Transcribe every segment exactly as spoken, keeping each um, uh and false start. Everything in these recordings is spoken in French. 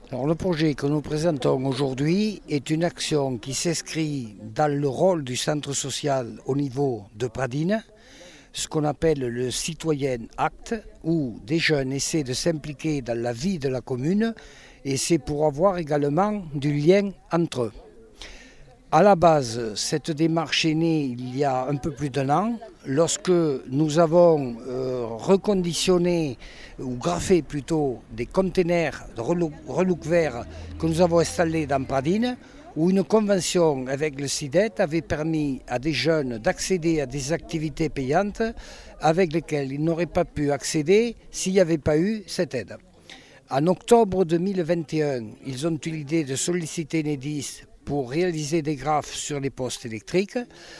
Alors, le projet que nous présentons aujourd'hui est une action qui s'inscrit dans le rôle du centre social au niveau de Pradines, ce qu'on appelle le Citoyen Act, où des jeunes essaient de s'impliquer dans la vie de la commune et c'est pour avoir également du lien entre eux. À la base, cette démarche est née il y a un peu plus d'un an, lorsque nous avons euh, reconditionné ou graffé plutôt des containers de relook vert que nous avons installés dans Pradines, où une convention avec le SIDET avait permis à des jeunes d'accéder à des activités payantes avec lesquelles ils n'auraient pas pu accéder s'il n'y avait pas eu cette aide. En octobre deux mille vingt et un, ils ont eu l'idée de solliciter Enedis pour réaliser des graphes sur les postes électriques.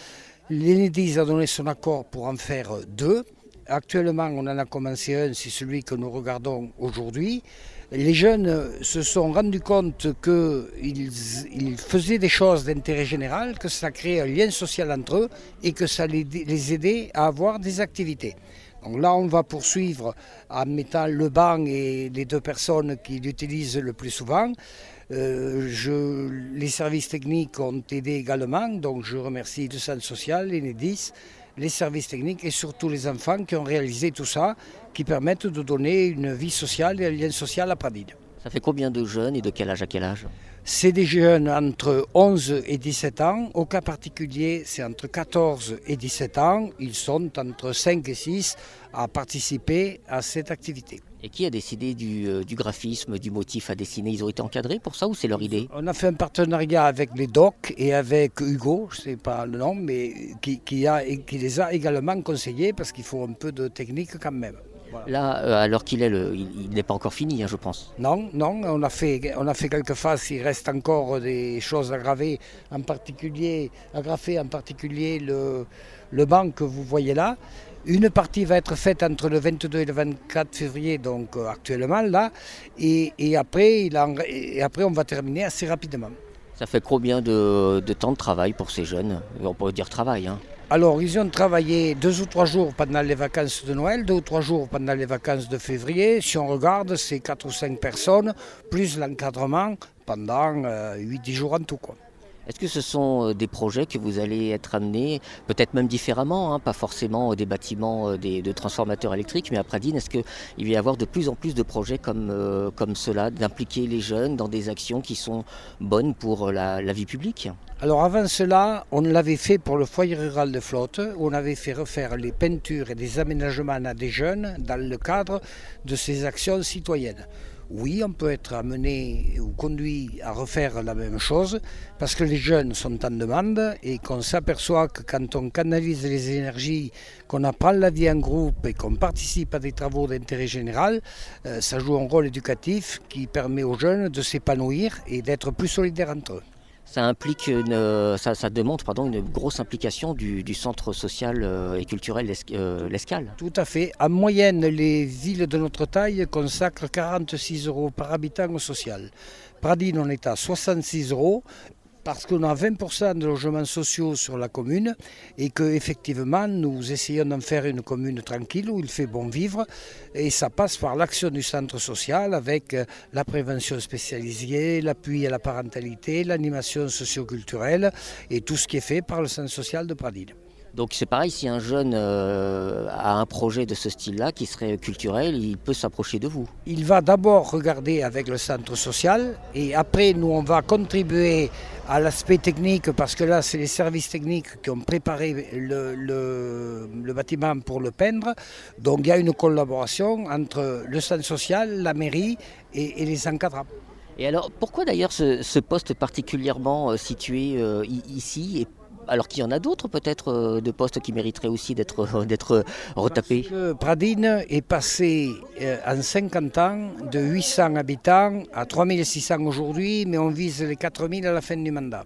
L'Enedis a donné son accord pour en faire deux. Actuellement, on en a commencé un, c'est celui que nous regardons aujourd'hui. Les jeunes se sont rendus compte qu'ils ils faisaient des choses d'intérêt général, que ça créait un lien social entre eux et que ça les, les aidait à avoir des activités. Donc là, on va poursuivre en mettant le banc et les deux personnes qui l'utilisent le plus souvent. Euh, je, les services techniques ont aidé également, donc je remercie le centre social, Enedis, les services techniques et surtout les enfants qui ont réalisé tout ça, qui permettent de donner une vie sociale et un lien social à Pradines. Ça fait combien de jeunes et de quel âge à quel âge ? C'est des jeunes entre onze et dix-sept ans. Au cas particulier, c'est entre quatorze et dix-sept ans. Ils sont entre cinq et six à participer à cette activité. Et qui a décidé du, euh, du graphisme, du motif à dessiner ? Ils ont été encadrés pour ça ou c'est leur idée ? On a fait un partenariat avec les docs et avec Hugo, je ne sais pas le nom, mais qui, qui, a, qui les a également conseillés parce qu'il faut un peu de technique quand même. Voilà. Là, euh, alors qu'il est, le, il, il n'est pas encore fini, hein, je pense. Non, non, on a fait, on a fait quelques phases. Il reste encore des choses à graver, en particulier, à graffer, en particulier le, le banc que vous voyez là. Une partie va être faite entre le vingt-deux et le vingt-quatre février, donc euh, actuellement là, et, et, après, il en, et après on va terminer assez rapidement. Ça fait combien de, de temps de travail pour ces jeunes ? On peut dire travail, hein. Alors, ils ont travaillé deux ou trois jours pendant les vacances de Noël, deux ou trois jours pendant les vacances de février. Si on regarde, c'est quatre ou cinq personnes, plus l'encadrement pendant euh, huit à dix jours en tout, quoi. Est-ce que ce sont des projets que vous allez être amenés, peut-être même différemment, hein, pas forcément des bâtiments des, de transformateurs électriques, mais à Pradines, est-ce qu'il va y avoir de plus en plus de projets comme, euh, comme cela, d'impliquer les jeunes dans des actions qui sont bonnes pour la, la vie publique ? Alors avant cela, on l'avait fait pour le foyer rural de Flotte, où on avait fait refaire les peintures et des aménagements à des jeunes dans le cadre de ces actions citoyennes. Oui, on peut être amené ou conduit à refaire la même chose parce que les jeunes sont en demande et qu'on s'aperçoit que quand on canalise les énergies, qu'on apprend la vie en groupe et qu'on participe à des travaux d'intérêt général, euh, ça joue un rôle éducatif qui permet aux jeunes de s'épanouir et d'être plus solidaires entre eux. Ça implique une, ça, ça demande pardon, une grosse implication du, du centre social et culturel L'Escale. Tout à fait. En moyenne, les villes de notre taille consacrent quarante-six euros par habitant au social. Pradines, on est à soixante-six euros. Parce qu'on a vingt pour cent de logements sociaux sur la commune et qu'effectivement nous essayons d'en faire une commune tranquille où il fait bon vivre et ça passe par l'action du centre social avec la prévention spécialisée, l'appui à la parentalité, l'animation socio-culturelle et tout ce qui est fait par le centre social de Pradines. Donc c'est pareil, si un jeune euh, a un projet de ce style-là qui serait culturel, il peut s'approcher de vous. Il va d'abord regarder avec le centre social et après nous on va contribuer à l'aspect technique parce que là c'est les services techniques qui ont préparé le, le, le bâtiment pour le peindre. Donc il y a une collaboration entre le centre social, la mairie et, et les encadrants. Et alors pourquoi d'ailleurs ce, ce poste particulièrement euh, situé euh, ici et alors qu'il y en a d'autres peut-être de postes qui mériteraient aussi d'être, d'être retapés. Parce que Pradines est passé en cinquante ans de huit cents habitants à trois mille six cents aujourd'hui, mais on vise les quatre mille à la fin du mandat.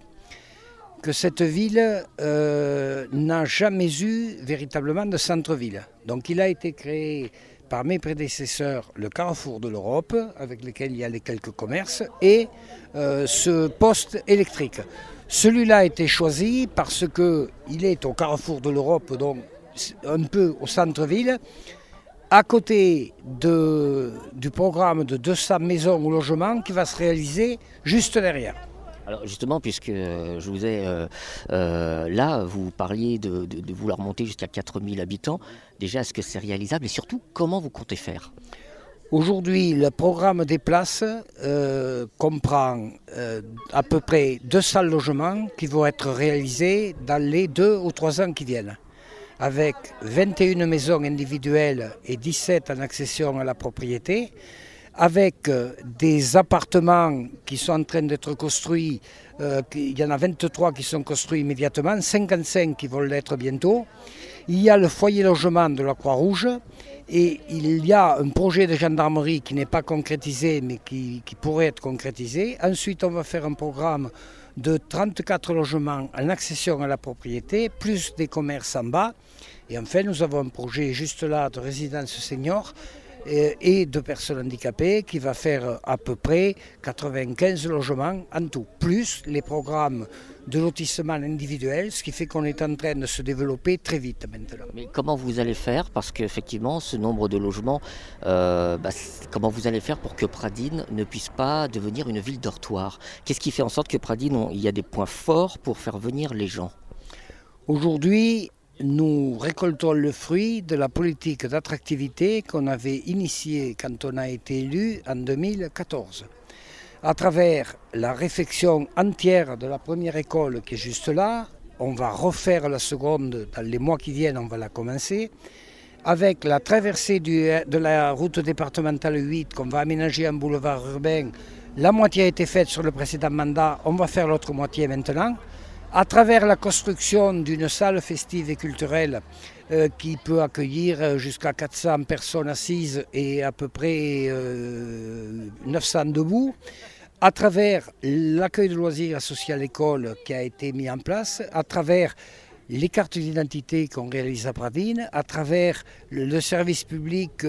Que cette ville euh, n'a jamais eu véritablement de centre-ville. Donc il a été créé par mes prédécesseurs le Carrefour de l'Europe, avec lequel il y a les quelques commerces, et euh, ce poste électrique. Celui-là a été choisi parce qu'il est au carrefour de l'Europe, donc un peu au centre-ville, à côté de, du programme de deux cents maisons ou logements qui va se réaliser juste derrière. Alors justement, puisque je vous ai euh, euh, là, vous parliez de, de, de vouloir monter jusqu'à quatre mille habitants. Déjà, est-ce que c'est réalisable et surtout, comment vous comptez faire ? Aujourd'hui, le programme des places euh, comprend euh, à peu près deux cents logements qui vont être réalisés dans les deux ou trois ans qui viennent, avec vingt et une maisons individuelles et dix-sept en accession à la propriété, avec des appartements qui sont en train d'être construits, euh, il y en a vingt-trois qui sont construits immédiatement, cinquante-cinq qui vont l'être bientôt. Il y a le foyer logement de la Croix-Rouge et il y a un projet de gendarmerie qui n'est pas concrétisé mais qui, qui pourrait être concrétisé. Ensuite, on va faire un programme de trente-quatre logements en accession à la propriété, plus des commerces en bas. Et enfin, nous avons un projet juste là de résidence senior et de personnes handicapées qui va faire à peu près quatre-vingt-quinze logements en tout, plus les programmes de lotissement individuel, ce qui fait qu'on est en train de se développer très vite maintenant. Mais comment vous allez faire, parce qu'effectivement ce nombre de logements, euh, bah, comment vous allez faire pour que Pradines ne puisse pas devenir une ville dortoir ? Qu'est-ce qui fait en sorte que Pradines, on, il y a des points forts pour faire venir les gens ? Aujourd'hui, nous récoltons le fruit de la politique d'attractivité qu'on avait initiée quand on a été élu en deux mille quatorze. À travers la réfection entière de la première école qui est juste là, on va refaire la seconde dans les mois qui viennent, on va la commencer. Avec la traversée du, de la route départementale huit qu'on va aménager en boulevard urbain, la moitié a été faite sur le précédent mandat, on va faire l'autre moitié maintenant. À travers la construction d'une salle festive et culturelle euh, qui peut accueillir jusqu'à quatre cents personnes assises et à peu près euh, neuf cents debout, à travers l'accueil de loisirs associé à l'école qui a été mis en place, à travers les cartes d'identité qu'on réalise à Pradines, à travers le service public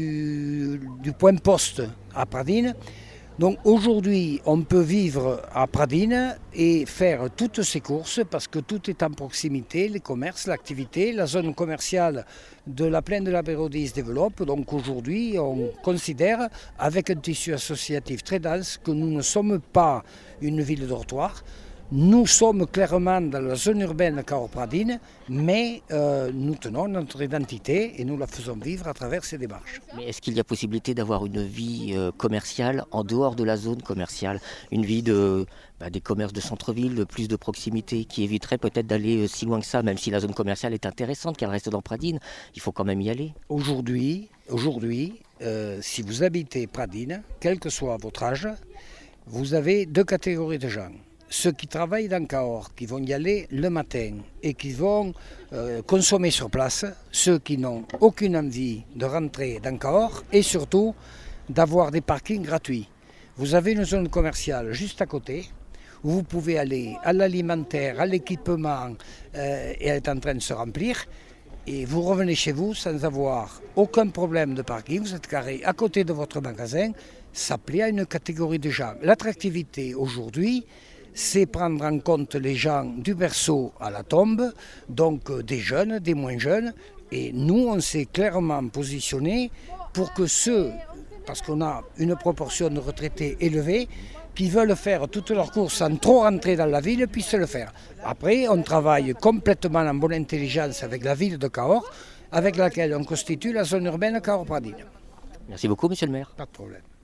du, du point poste à Pradines. Donc aujourd'hui, on peut vivre à Pradines et faire toutes ces courses parce que tout est en proximité, les commerces, l'activité, la zone commerciale de la plaine de la Bérodie se développe. Donc aujourd'hui, on considère, avec un tissu associatif très dense, que nous ne sommes pas une ville dortoir. Nous sommes clairement dans la zone urbaine de Cahors-Pradines, mais euh, nous tenons notre identité et nous la faisons vivre à travers ces démarches. Mais est-ce qu'il y a possibilité d'avoir une vie euh, commerciale en dehors de la zone commerciale ? Une vie de, bah, des commerces de centre-ville, de plus de proximité, qui éviterait peut-être d'aller euh, si loin que ça, même si la zone commerciale est intéressante, qu'elle reste dans Pradines, il faut quand même y aller. Aujourd'hui, aujourd'hui euh, si vous habitez Pradines, quel que soit votre âge, vous avez deux catégories de gens. Ceux qui travaillent dans Cahors, qui vont y aller le matin et qui vont euh, consommer sur place, ceux qui n'ont aucune envie de rentrer dans Cahors et surtout d'avoir des parkings gratuits. Vous avez une zone commerciale juste à côté où vous pouvez aller à l'alimentaire, à l'équipement euh, et elle est en train de se remplir. Et vous revenez chez vous sans avoir aucun problème de parking, vous êtes carré à côté de votre magasin, ça plaît à une catégorie de gens. L'attractivité aujourd'hui, c'est prendre en compte les gens du berceau à la tombe, donc des jeunes, des moins jeunes. Et nous, on s'est clairement positionné pour que ceux, parce qu'on a une proportion de retraités élevée, qui veulent faire toutes leurs courses sans trop rentrer dans la ville, puissent le faire. Après, on travaille complètement en bonne intelligence avec la ville de Cahors, avec laquelle on constitue la zone urbaine Cahors-Pradines. Merci beaucoup, monsieur le maire. Pas de problème.